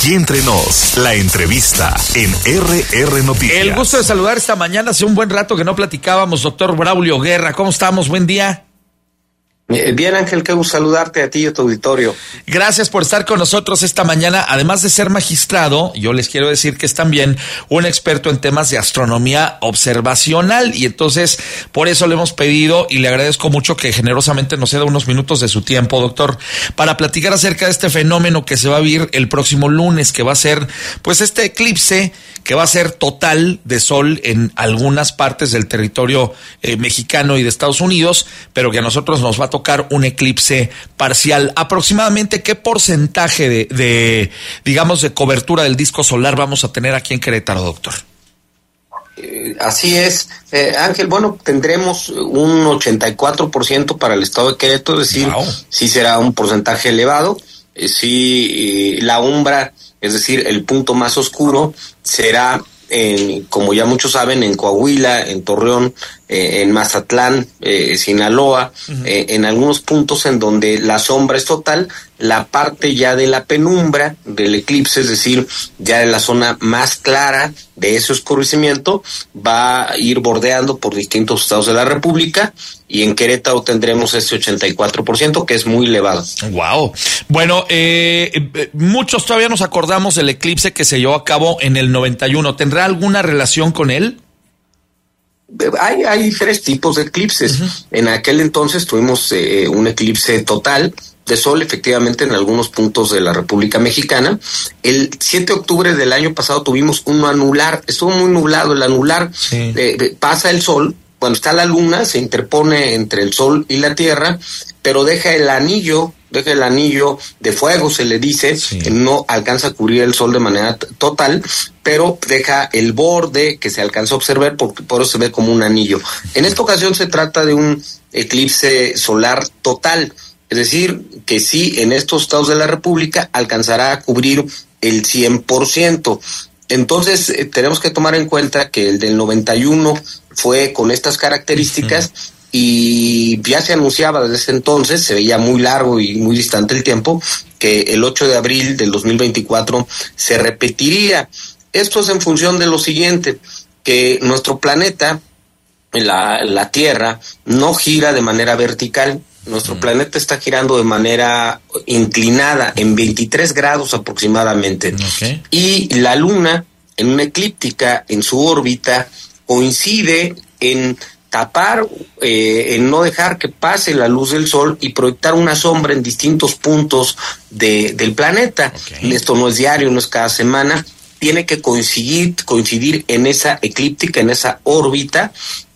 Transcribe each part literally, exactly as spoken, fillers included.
Aquí entre nos, la entrevista en R R Noticias. El gusto de saludar esta mañana. Hace un buen rato que no platicábamos, doctor Braulio Guerra. ¿Cómo estamos? Buen día. Bien, Ángel, qué gusto saludarte a ti y a tu auditorio. Gracias por estar con nosotros esta mañana. Además de ser magistrado, yo les quiero decir que es también un experto en temas de astronomía observacional, y entonces por eso le hemos pedido y le agradezco mucho que generosamente nos ceda unos minutos de su tiempo, doctor, para platicar acerca de este fenómeno que se va a vivir el próximo lunes, que va a ser pues este eclipse que va a ser total de sol en algunas partes del territorio eh, mexicano y de Estados Unidos, pero que a nosotros nos va a tocar un eclipse parcial. Aproximadamente, ¿qué porcentaje de, de, digamos, de cobertura del disco solar vamos a tener aquí en Querétaro, doctor? Eh, así es, eh, Ángel. Bueno, tendremos un ochenta y cuatro por ciento para el estado de Querétaro, es decir, wow. sí será un porcentaje elevado. Eh, sí, eh, la umbra, es decir, el punto más oscuro será, en, como ya muchos saben, en Coahuila, en Torreón, eh, en Mazatlán, eh, Sinaloa, uh-huh. eh, en algunos puntos en donde la sombra es total. La parte ya de la penumbra del eclipse, es decir, ya en la zona más clara de ese oscurecimiento, va a ir bordeando por distintos estados de la República, y en Querétaro tendremos ese ochenta y cuatro por ciento, que es muy elevado. Wow. Bueno, eh, muchos todavía nos acordamos del eclipse que se llevó a cabo en el noventa y uno. ¿Tendrá alguna relación con él? Hay, hay tres tipos de eclipses. Uh-huh. En aquel entonces tuvimos eh, un eclipse total de sol, efectivamente, en algunos puntos de la República Mexicana. El siete de octubre del año pasado tuvimos uno anular. Estuvo muy nublado. El anular, sí. eh, pasa el sol, cuando está la luna, se interpone entre el sol y la tierra, pero deja el anillo, deja el anillo de fuego, se le dice, sí. que no alcanza a cubrir el sol de manera t- total, pero deja el borde que se alcanza a observar, porque por eso se ve como un anillo. En esta ocasión se trata de un eclipse solar total, es decir, que sí, en estos estados de la República alcanzará a cubrir el cien por ciento. Entonces, eh, tenemos que tomar en cuenta que el del noventa y uno fue con estas características, uh-huh. y ya se anunciaba desde ese entonces, se veía muy largo y muy distante el tiempo, que el ocho de abril del dos mil veinticuatro se repetiría. Esto es en función de lo siguiente, que nuestro planeta, la, la Tierra, no gira de manera vertical. Nuestro mm. planeta está girando de manera inclinada, en veintitrés grados aproximadamente. Okay. Y la Luna, en una eclíptica, en su órbita, coincide en tapar, eh, en no dejar que pase la luz del sol y proyectar una sombra en distintos puntos de, del planeta. Okay. Esto no es diario, no es cada semana. Tiene que coincidir, coincidir en esa eclíptica, en esa órbita,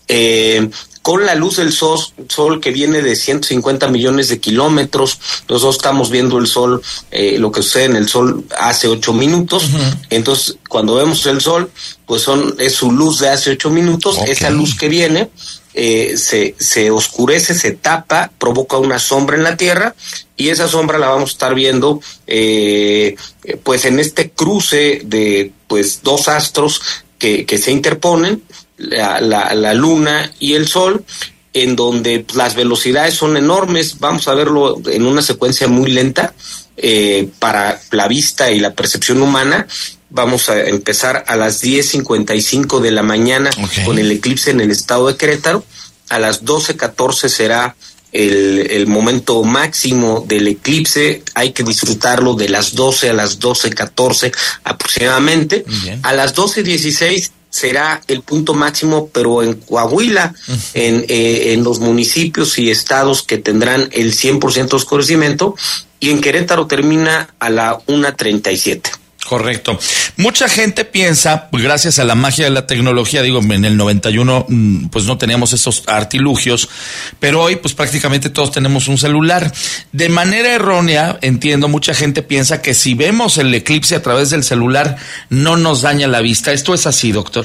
eh, con la luz del sol, sol que viene de ciento cincuenta millones de kilómetros. Nosotros estamos viendo el sol, eh, lo que sucede en el sol hace ocho minutos. Uh-huh. Entonces, cuando vemos el sol, pues son es su luz de hace ocho minutos. Okay. Esa luz que viene eh, se, se oscurece, se tapa, provoca una sombra en la Tierra, y esa sombra la vamos a estar viendo eh, pues en este cruce de pues dos astros que, que se interponen, La, la, la luna y el sol, en donde las velocidades son enormes. Vamos a verlo en una secuencia muy lenta eh, para la vista y la percepción humana. Vamos a empezar a las diez cincuenta y cinco de la mañana, okay. con el eclipse en el estado de Querétaro. A las doce catorce será el, el momento máximo del eclipse. Hay que disfrutarlo de las doce a las doce catorce aproximadamente. A las doce dieciséis será el punto máximo, pero en Coahuila, uh-huh. en, eh, en los municipios y estados que tendrán el cien por ciento de oscurecimiento, y en Querétaro termina a la una treinta y siete. Correcto. Mucha gente piensa, pues gracias a la magia de la tecnología, digo, en el noventa y uno pues no teníamos esos artilugios, pero hoy pues prácticamente todos tenemos un celular. De manera errónea, entiendo, mucha gente piensa que si vemos el eclipse a través del celular no nos daña la vista. ¿Esto es así, doctor?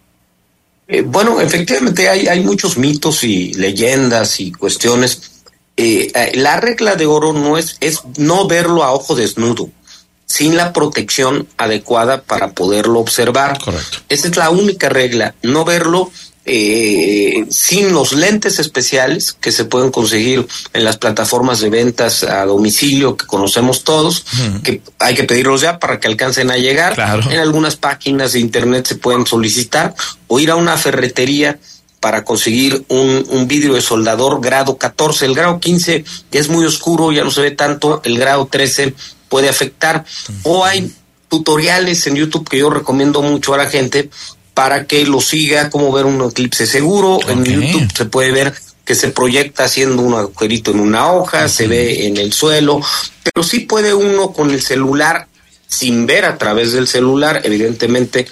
Eh, bueno, efectivamente hay, hay muchos mitos y leyendas y cuestiones. Eh, la regla de oro no es, es no verlo a ojo desnudo, sin la protección adecuada para poderlo observar. Correcto. Esa es la única regla, no verlo eh, sin los lentes especiales que se pueden conseguir en las plataformas de ventas a domicilio que conocemos todos, uh-huh. que hay que pedirlos ya para que alcancen a llegar. Claro. En algunas páginas de internet se pueden solicitar, o ir a una ferretería para conseguir un, un vidrio de soldador grado catorce. El grado quince ya es muy oscuro, ya no se ve tanto, el grado trece puede afectar. Uh-huh. O hay tutoriales en YouTube que yo recomiendo mucho a la gente para que lo siga, cómo ver un eclipse seguro. Okay. En YouTube se puede ver que se proyecta haciendo un agujerito en una hoja, okay. se ve en el suelo, pero sí puede uno con el celular, sin ver a través del celular, evidentemente,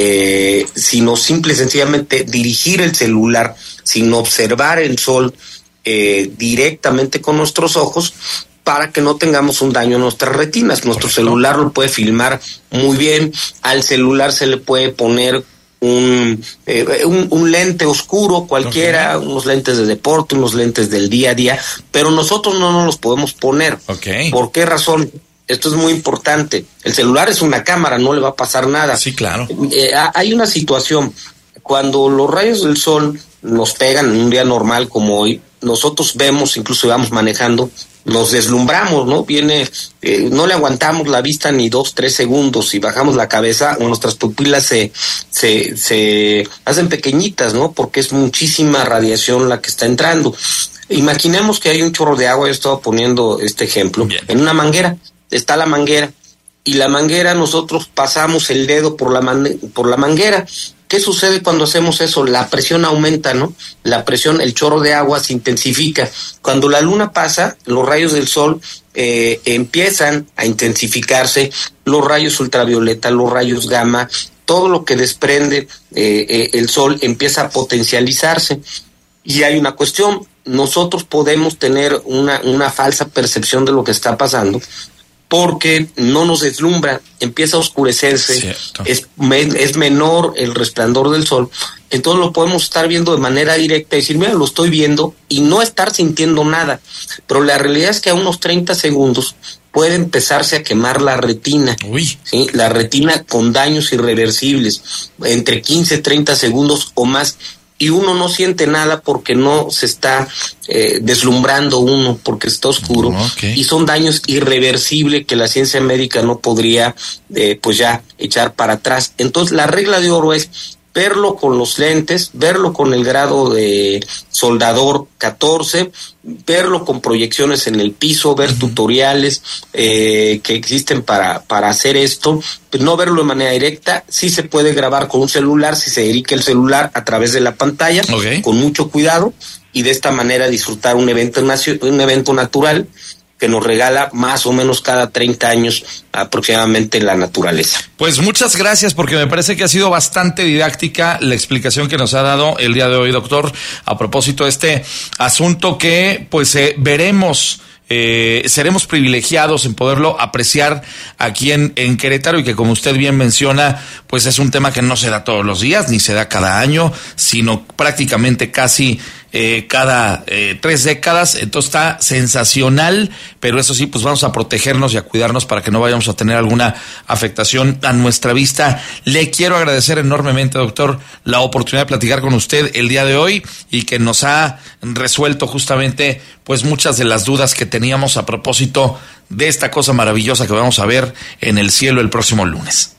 eh, sino simple y sencillamente dirigir el celular, sin observar el sol eh, directamente con nuestros ojos, para que no tengamos un daño en nuestras retinas. Nuestro Correcto. celular lo puede filmar muy bien, al celular se le puede poner un, eh, un, un lente oscuro cualquiera, okay. unos lentes de deporte, unos lentes del día a día, pero nosotros no nos los podemos poner. Okay. ¿Por qué razón? Esto es muy importante. El celular es una cámara, no le va a pasar nada. Sí, claro. Eh, hay una situación, cuando los rayos del sol nos pegan en un día normal como hoy, nosotros vemos, incluso vamos manejando, nos deslumbramos, ¿no? Viene, eh, no le aguantamos la vista ni dos, tres segundos, y bajamos la cabeza, nuestras pupilas se, se, se hacen pequeñitas, ¿no? Porque es muchísima radiación la que está entrando. Imaginemos que hay un chorro de agua, yo estaba poniendo este ejemplo, Bien. en una manguera, está la manguera, y la manguera nosotros pasamos el dedo por la, man- por la manguera. ¿Qué sucede cuando hacemos eso? La presión aumenta, ¿no? La presión, el chorro de agua se intensifica. Cuando la luna pasa, los rayos del sol eh, empiezan a intensificarse, los rayos ultravioleta, los rayos gamma, todo lo que desprende eh, eh, el sol empieza a potencializarse. Y hay una cuestión, nosotros podemos tener una, una falsa percepción de lo que está pasando, porque no nos deslumbra, empieza a oscurecerse, es, es menor el resplandor del sol, entonces lo podemos estar viendo de manera directa y decir, mira, lo estoy viendo, y no estar sintiendo nada, pero la realidad es que a unos treinta segundos puede empezarse a quemar la retina, Uy. ¿sí? La retina con daños irreversibles, entre quince, treinta segundos o más, y uno no siente nada porque no se está eh, deslumbrando uno, porque está oscuro, okay. y son daños irreversibles que la ciencia médica no podría eh, pues ya echar para atrás. Entonces la regla de oro es verlo con los lentes, verlo con el grado de soldador catorce, verlo con proyecciones en el piso, ver uh-huh. tutoriales eh, que existen para, para hacer esto, pues no verlo de manera directa. Sí se puede grabar con un celular, si se dirige el celular a través de la pantalla, okay. con mucho cuidado, y de esta manera disfrutar un evento, un evento natural que nos regala más o menos cada treinta años aproximadamente la naturaleza. Pues muchas gracias, porque me parece que ha sido bastante didáctica la explicación que nos ha dado el día de hoy, doctor, a propósito de este asunto que pues eh, veremos. Eh, seremos privilegiados en poderlo apreciar aquí en, en Querétaro, y que, como usted bien menciona, pues es un tema que no se da todos los días, ni se da cada año, sino prácticamente casi eh, cada eh, tres décadas. Entonces está sensacional, pero eso sí, pues vamos a protegernos y a cuidarnos para que no vayamos a tener alguna afectación a nuestra vista. Le quiero agradecer enormemente, doctor, la oportunidad de platicar con usted el día de hoy, y que nos ha resuelto justamente pues muchas de las dudas que teníamos a propósito de esta cosa maravillosa que vamos a ver en el cielo el próximo lunes.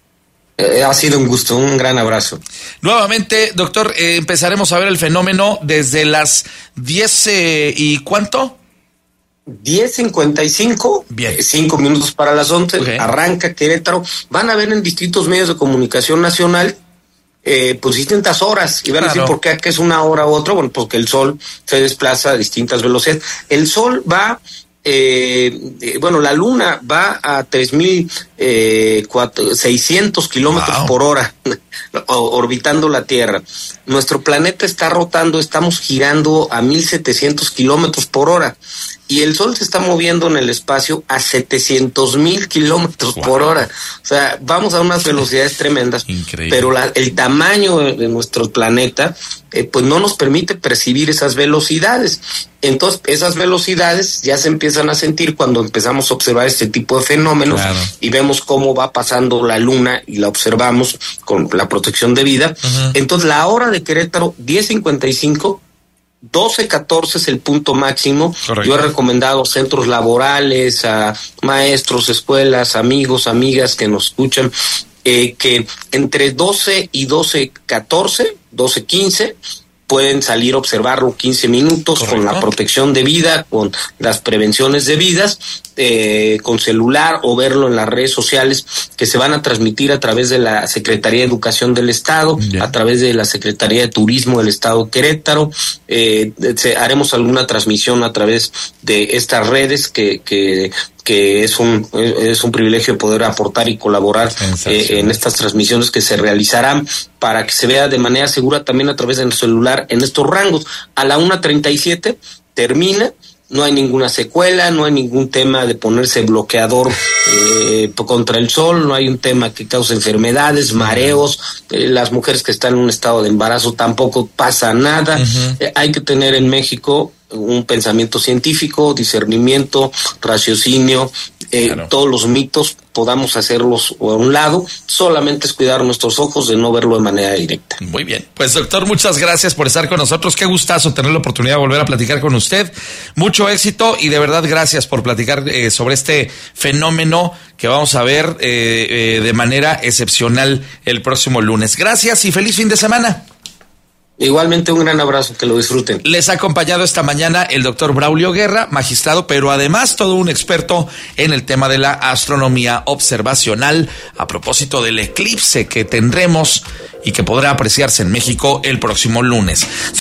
Eh, ha sido un gusto, un gran abrazo. Nuevamente, doctor, eh, empezaremos a ver el fenómeno desde las diez eh, y ¿cuánto? diez cincuenta y cinco, Bien. cinco minutos para las once, okay. Arranca Querétaro. Van a ver en distintos medios de comunicación nacional Eh, pues distintas horas, y van claro. a decir por qué es una hora u otra. Bueno, porque el sol se desplaza a distintas velocidades. El sol va, eh, eh, bueno, la luna va a tres mil seiscientos kilómetros wow. por hora, orbitando la Tierra. Nuestro planeta está rotando, estamos girando a mil setecientos kilómetros por hora. Y el sol se está moviendo en el espacio a setecientos mil kilómetros wow. por hora. O sea, vamos a unas velocidades tremendas. Increíble. Pero la, el tamaño de, de nuestro planeta, eh, pues no nos permite percibir esas velocidades. Entonces, esas velocidades ya se empiezan a sentir cuando empezamos a observar este tipo de fenómenos, claro. y vemos observamos cómo va pasando la luna y la observamos con la protección de vida. Uh-huh. Entonces la hora de Querétaro, diez cincuenta y cinco, doce catorce es el punto máximo. Correcto. Yo he recomendado centros laborales, a maestros, escuelas, amigos, amigas que nos escuchan, eh, que entre doce y doce catorce, doce quince, pueden salir a observarlo quince minutos. Correcto. Con la protección de vida, con las prevenciones debidas, eh, con celular o verlo en las redes sociales que se van a transmitir a través de la Secretaría de Educación del Estado, yeah. a través de la Secretaría de Turismo del Estado de Querétaro. Eh, se, haremos alguna transmisión a través de estas redes que, que que es un es un privilegio poder aportar y colaborar eh, en estas transmisiones que se realizarán para que se vea de manera segura también a través del celular en estos rangos. A la una treinta y siete termina, no hay ninguna secuela, no hay ningún tema de ponerse bloqueador eh, contra el sol, no hay un tema que cause enfermedades, mareos, eh, las mujeres que están en un estado de embarazo tampoco pasa nada. Uh-huh. Eh, hay que tener en México un pensamiento científico, discernimiento, raciocinio, eh, claro. todos los mitos podamos hacerlos a un lado, solamente es cuidar nuestros ojos de no verlo de manera directa. Muy bien, pues doctor, muchas gracias por estar con nosotros, qué gustazo tener la oportunidad de volver a platicar con usted, mucho éxito y de verdad gracias por platicar eh, sobre este fenómeno que vamos a ver eh, eh, de manera excepcional el próximo lunes. Gracias y feliz fin de semana. Igualmente un gran abrazo, que lo disfruten. Les ha acompañado esta mañana el doctor Braulio Guerra, magistrado, pero además todo un experto en el tema de la astronomía observacional, a propósito del eclipse que tendremos y que podrá apreciarse en México el próximo lunes.